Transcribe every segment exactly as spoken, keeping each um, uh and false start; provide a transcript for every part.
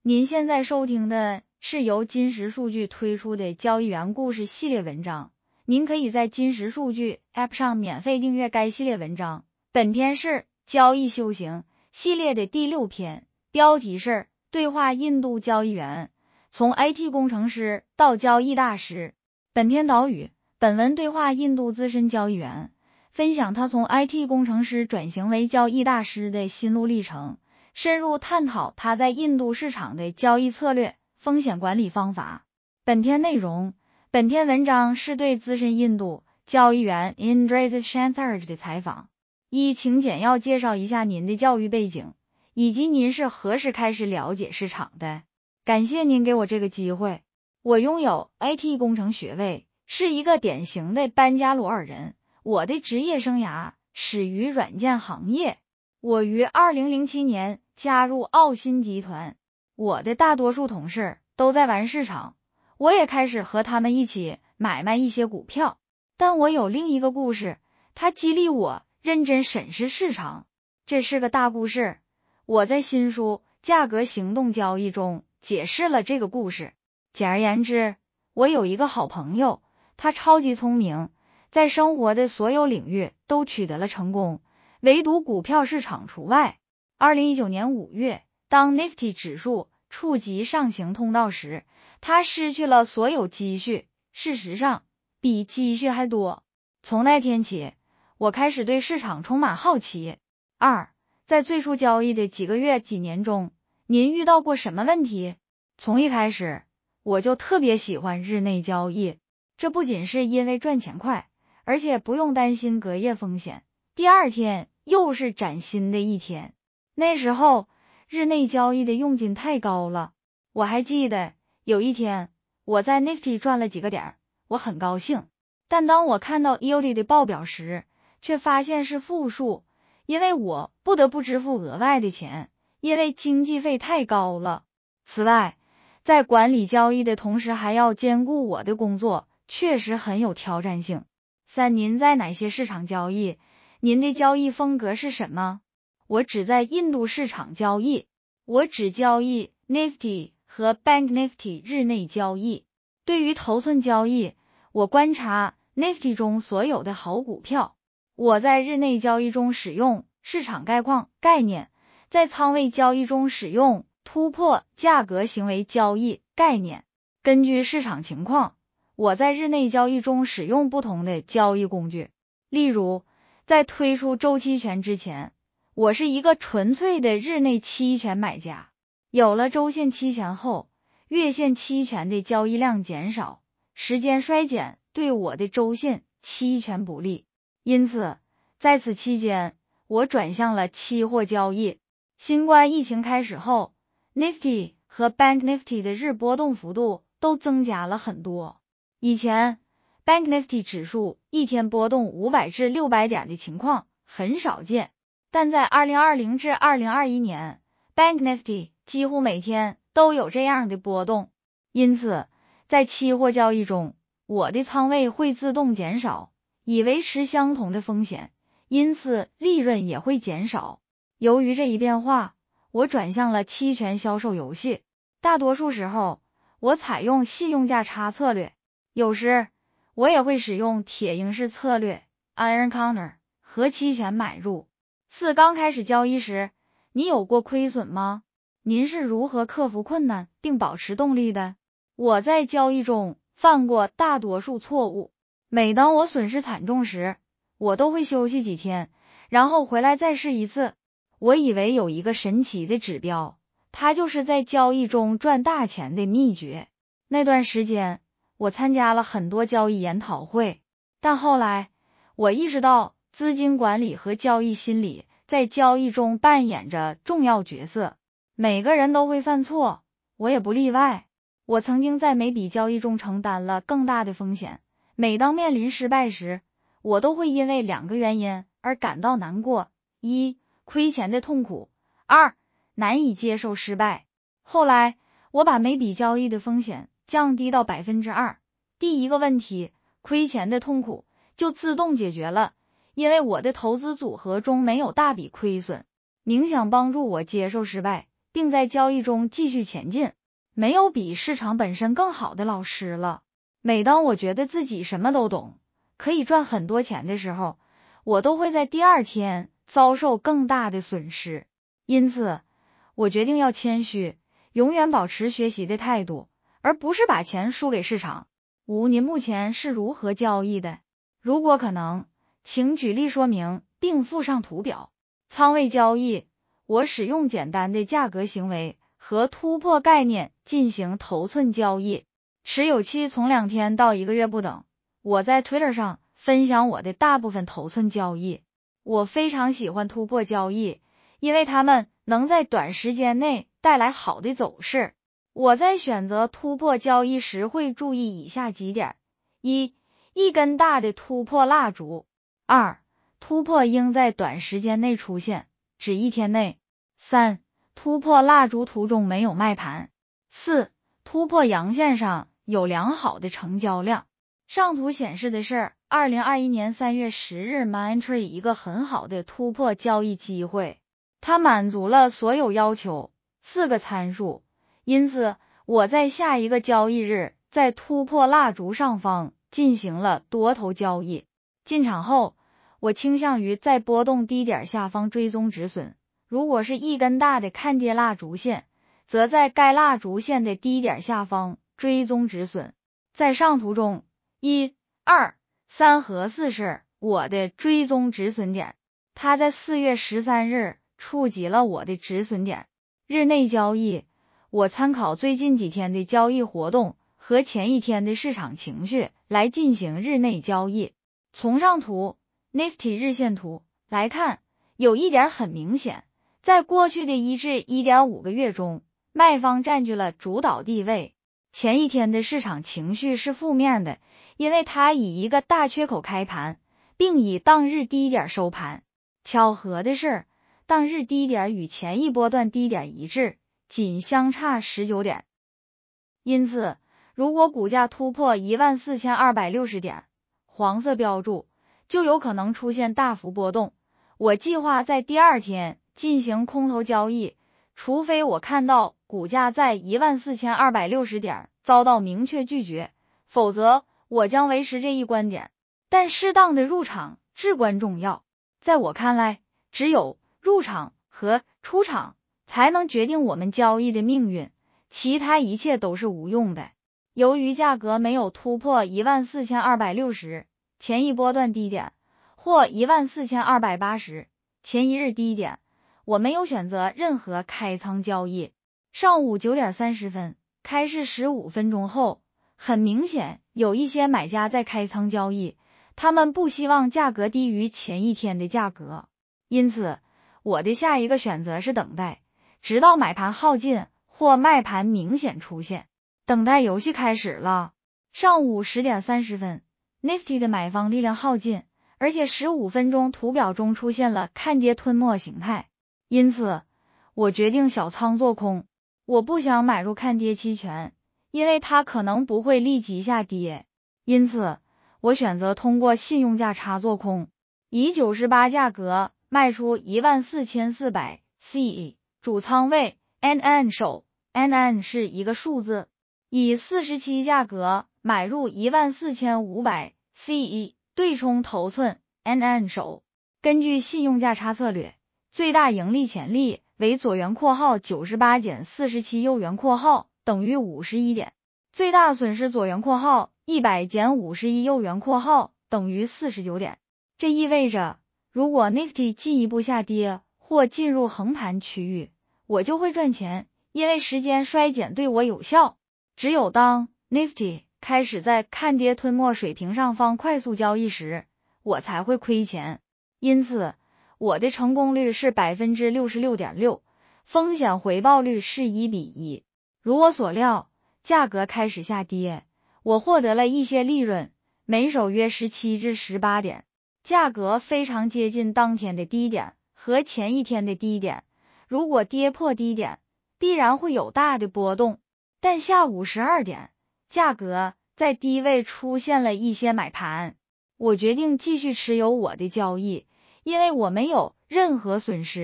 您现在收听的是由金石数据推出的交易员故事系列文章，您可以在金石数据 App 上免费订阅该系列文章。本篇是交易修行系列的第六篇，标题是对话印度交易员，从 I T 工程师到交易大师。本篇导语，本文对话印度资深交易员，分享他从 I T 工程师转型为交易大师的心路历程，深入探讨他在印度市场的交易策略、风险管理方法。本篇内容，本篇文章是对资深印度交易员 Indrajit Shanthar 的采访。一，请简要介绍一下您的教育背景，以及您是何时开始了解市场的。感谢您给我这个机会。我拥有 I T 工程学位，是一个典型的班加罗尔人。我的职业生涯始于软件行业。我于二零零七年加入奥新集团，我的大多数同事都在玩市场，我也开始和他们一起买卖一些股票。但我有另一个故事，它激励我认真审视市场。这是个大故事，我在新书《价格行动交易》中解释了这个故事。简而言之，我有一个好朋友，他超级聪明，在生活的所有领域都取得了成功，唯独股票市场除外。二零一九年五月，当 Nifty 指数触及上行通道时，他失去了所有积蓄，事实上比积蓄还多。从那天起，我开始对市场充满好奇。二，在最初交易的几个月几年中，您遇到过什么问题？从一开始，我就特别喜欢日内交易，这不仅是因为赚钱快，而且不用担心隔夜风险。第二天又是崭新的一天。那时候日内交易的佣金太高了，我还记得有一天我在 Nifty 赚了几个点，我很高兴。但当我看到 E O D 的报表时，却发现是负数，因为我不得不支付额外的钱，因为经纪费太高了。此外，在管理交易的同时还要兼顾我的工作，确实很有挑战性。三，您在哪些市场交易？您的交易风格是什么？我只在印度市场交易，我只交易 Nifty 和 Bank Nifty 日内交易。对于头寸交易，我观察 Nifty 中所有的好股票。我在日内交易中使用市场概况概念，在仓位交易中使用突破价格行为交易概念。根据市场情况，我在日内交易中使用不同的交易工具。例如，在推出周期权之前，我是一个纯粹的日内期权买家。有了周线期权后，月线期权的交易量减少，时间衰减对我的周线期权不利。因此，在此期间，我转向了期货交易。新冠疫情开始后， Nifty 和 Bank Nifty 的日波动幅度都增加了很多。以前 Bank Nifty 指数一天波动五百至六百点的情况很少见，但在二零二零至二零二一年 Bank Nifty 几乎每天都有这样的波动。因此，在期货交易中，我的仓位会自动减少，以维持相同的风险，因此利润也会减少。由于这一变化，我转向了期权销售游戏。大多数时候，我采用信用价差策略，有时我也会使用铁鹰式策略 Iron Counter 和期权买入。四，刚开始交易时，你有过亏损吗？您是如何克服困难并保持动力的？我在交易中犯过大多数错误。每当我损失惨重时，我都会休息几天，然后回来再试一次。我以为有一个神奇的指标，它就是在交易中赚大钱的秘诀。那段时间，我参加了很多交易研讨会，但后来我意识到资金管理和交易心理在交易中扮演着重要角色。每个人都会犯错，我也不例外。我曾经在每笔交易中承担了更大的风险。每当面临失败时，我都会因为两个原因而感到难过：一、亏钱的痛苦；二、难以接受失败。后来，我把每笔交易的风险降低到百分之二，第一个问题，亏钱的痛苦，就自动解决了，因为我的投资组合中没有大笔亏损。冥想帮助我接受失败， 并在交易中继续前进。没有比市场本身更好的老师了。每当我觉得自己什么都懂，可以赚很多钱的时候，我都会在第二天遭受更大的损失。因此，我决定要谦虚，永远保持学习的态度，而不是把钱输给市场。五，您目前是如何交易的？如果可能，请举例说明并附上图表。仓位交易，我使用简单的价格行为和突破概念进行头寸交易，持有期从两天到一个月不等。我在 Twitter 上分享我的大部分头寸交易。我非常喜欢突破交易，因为它们能在短时间内带来好的走势。我在选择突破交易时会注意以下几点：一、一根大的突破蜡烛；二、突破应在短时间内出现，指一天内；三、突破蜡烛图中没有卖盘；四、突破阳线上有良好的成交量。上图显示的是二零二一年三月十日 Mindtree 一个很好的突破交易机会，它满足了所有要求，四个参数，因此我在下一个交易日在突破蜡烛上方进行了多头交易。进场后，我倾向于在波动低点下方追踪止损，如果是一根大的看跌蜡烛线，则在该蜡烛线的低点下方追踪止损。在上图中，一、二、三和四是我的追踪止损点，它在四月十三日触及了我的止损点。日内交易，我参考最近几天的交易活动和前一天的市场情绪来进行日内交易。从上图 Nifty 日线图来看，有一点很明显，在过去的一至 一点五 个月中，卖方占据了主导地位。前一天的市场情绪是负面的，因为它以一个大缺口开盘，并以当日低点收盘。巧合的是，当日低点与前一波段低点一致，仅相差十九点。因此，如果股价突破 一万四千二百六十 点，黄色标注，就有可能出现大幅波动。我计划在第二天进行空头交易，除非我看到股价在 一万四千二百六十 点遭到明确拒绝，否则我将维持这一观点。但适当的入场至关重要，在我看来，只有入场和出场才能决定我们交易的命运，其他一切都是无用的。由于价格没有突破 一万四千二百六十 前一波段低点，或 一万四千二百八十 前一日低点，我没有选择任何开仓交易。上午九点三十分，开市十五分钟后，很明显有一些买家在开仓交易，他们不希望价格低于前一天的价格。因此，我的下一个选择是等待，直到买盘耗尽或卖盘明显出现。等待游戏开始了。上午十点三十分 ，Nifty 的买方力量耗尽，而且十五分钟图表中出现了看跌吞没形态。因此，我决定小仓做空。我不想买入看跌期权，因为它可能不会立即下跌。因此，我选择通过信用价差做空，以九十八价格卖出 一万四千四百 C， 主仓位 N N 手 ，N N 是一个数字，以四十七价格买入 一万四千五百 C， 对冲头寸 N N 手。根据信用价差策略，最大盈利潜力为左圆括号九十八减四十七右圆括号等于五十一点，最大损失左圆括号一百减五十一右圆括号等于四十九点。这意味着，如果 Nifty 进一步下跌或进入横盘区域，我就会赚钱，因为时间衰减对我有效。只有当 Nifty 开始在看跌吞没水平上方快速交易时，我才会亏钱。因此，我的成功率是 百分之六十六点六， 风险回报率是一比一。如我所料，价格开始下跌，我获得了一些利润，每手约十七至十八点。价格非常接近当天的低点和前一天的低点，如果跌破低点，必然会有大的波动。但下午十二点，价格在低位出现了一些买盘，我决定继续持有我的交易，因为我没有任何损失，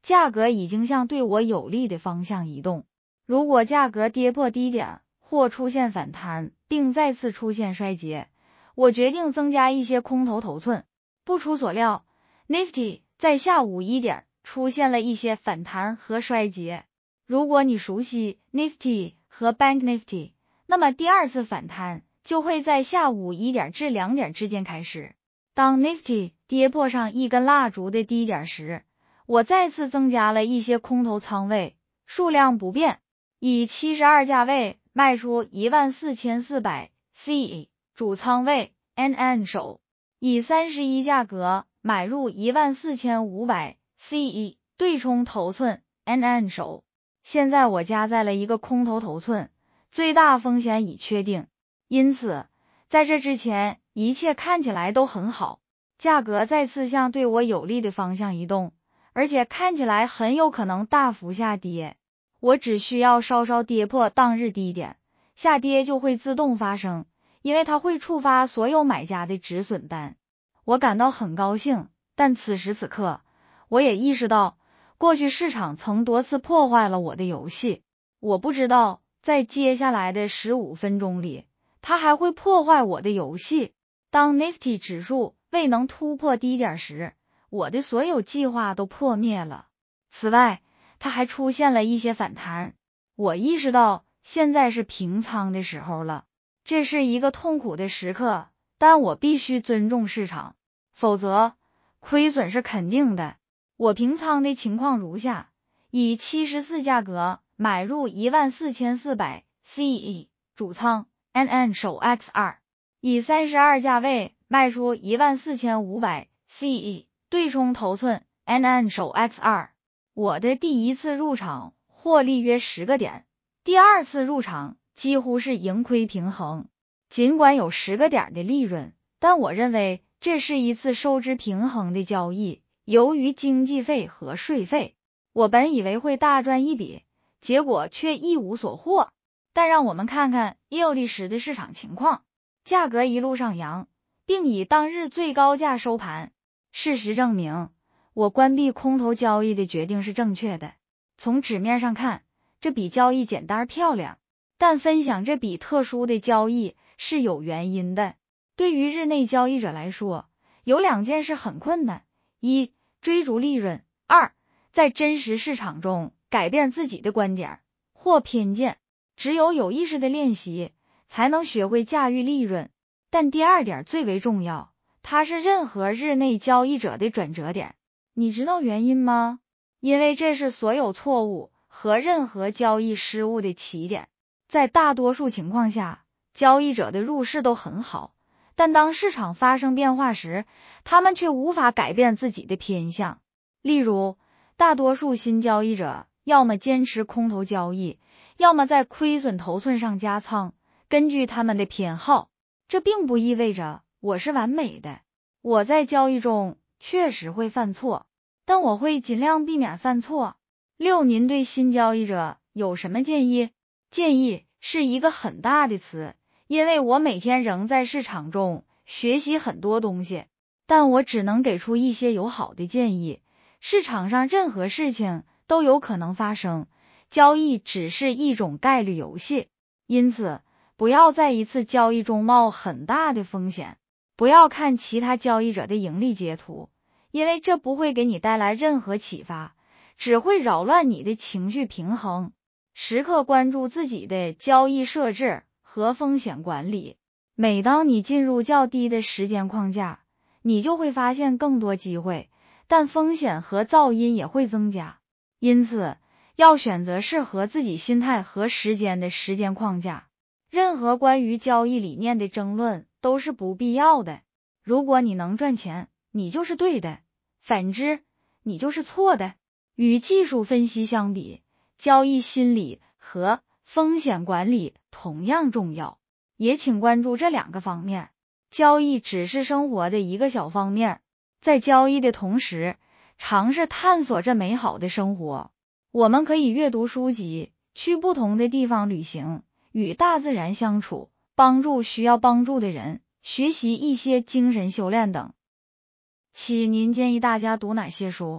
价格已经向对我有利的方向移动。如果价格跌破低点或出现反弹，并再次出现衰竭，我决定增加一些空头头寸。不出所料 ，Nifty 在下午一点出现了一些反弹和衰竭。如果你熟悉 Nifty 和 Bank Nifty， 那么第二次反弹就会在下午一点至两点之间开始。当 Nifty 跌破上一根蜡烛的低点时，我再次增加了一些空头仓位，数量不变，以七十二价位卖出 一万四千四百 C E， 主仓位 N N 手，以三十一价格买入 一万四千五百 C E， 对冲头寸 N N 手。现在我加在了一个空头头寸，最大风险已确定，因此在这之前一切看起来都很好，价格再次向对我有利的方向移动，而且看起来很有可能大幅下跌。我只需要稍稍跌破当日低点，下跌就会自动发生，因为它会触发所有买家的止损单。我感到很高兴，但此时此刻，我也意识到，过去市场曾多次破坏了我的游戏。我不知道，在接下来的十五分钟里，它还会破坏我的游戏。当 Nifty 指数未能突破低点时，我的所有计划都破灭了。此外，它还出现了一些反弹。我意识到现在是平仓的时候了，这是一个痛苦的时刻，但我必须尊重市场，否则亏损是肯定的。我平仓的情况如下：以七十四价格买入 一万四千四百 C E， 主仓 N N 手 X 二， 以三十二价位卖出 一万四千五百 C E， 对冲头寸 N N 手 X 二。 我的第一次入场获利约十个点，第二次入场几乎是盈亏平衡。尽管有十个点的利润，但我认为这是一次收支平衡的交易。由于经纪费和税费，我本以为会大赚一笔，结果却一无所获。但让我们看看 E O D 时的市场情况，价格一路上扬，并以当日最高价收盘。事实证明，我关闭空头交易的决定是正确的。从纸面上看，这笔交易简单漂亮，但分享这笔特殊的交易是有原因的。对于日内交易者来说，有两件事很困难：一、追逐利润；二、在真实市场中改变自己的观点或偏见。只有有意识的练习，才能学会驾驭利润。但第二点最为重要，它是任何日内交易者的转折点。你知道原因吗？因为这是所有错误和任何交易失误的起点。在大多数情况下，交易者的入市都很好，但当市场发生变化时，他们却无法改变自己的偏向。例如，大多数新交易者要么坚持空头交易，要么在亏损头寸上加仓，根据他们的偏好。这并不意味着我是完美的，我在交易中确实会犯错，但我会尽量避免犯错。六，您对新交易者有什么建议？建议是一个很大的词，因为我每天仍在市场中学习很多东西，但我只能给出一些友好的建议。市场上任何事情都有可能发生，交易只是一种概率游戏，因此不要在一次交易中冒很大的风险。不要看其他交易者的盈利截图，因为这不会给你带来任何启发，只会扰乱你的情绪平衡。时刻关注自己的交易设置和风险管理。每当你进入较低的时间框架，你就会发现更多机会，但风险和噪音也会增加。因此，要选择适合自己心态和时间的时间框架。任何关于交易理念的争论都是不必要的。如果你能赚钱，你就是对的；反之，你就是错的。与技术分析相比，交易心理和风险管理同样重要，也请关注这两个方面。交易只是生活的一个小方面，在交易的同时，尝试探索这美好的生活。我们可以阅读书籍，去不同的地方旅行，与大自然相处，帮助需要帮助的人，学习一些精神修炼等。七，您建议大家读哪些书？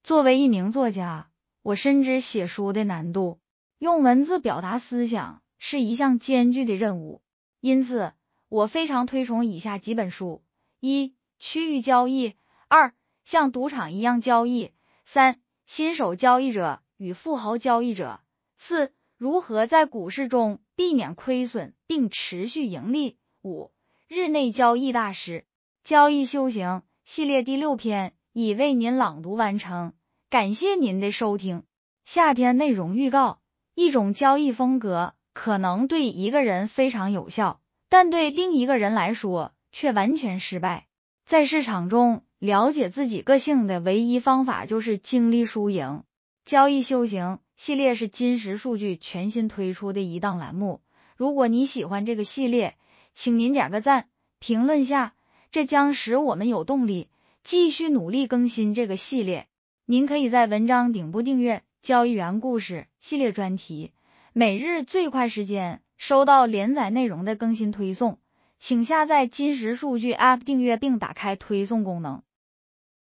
作为一名作家，我深知写书的难度，用文字表达思想是一项艰巨的任务，因此我非常推崇以下几本书：一、区域交易；二、像赌场一样交易；三、新手交易者与富豪交易者；四、如何在股市中避免亏损并持续盈利；五、日内交易大师。交易修行系列第六篇已为您朗读完成，感谢您的收听。下篇内容预告：一种交易风格可能对一个人非常有效，但对另一个人来说却完全失败。在市场中，了解自己个性的唯一方法就是经历输赢。交易修行系列是金石数据全新推出的一档栏目，如果你喜欢这个系列，请您点个赞，评论下，这将使我们有动力继续努力更新这个系列。您可以在文章顶部订阅交易员故事系列专题，每日最快时间收到连载内容的更新推送。请下载金石数据 App 订阅并打开推送功能。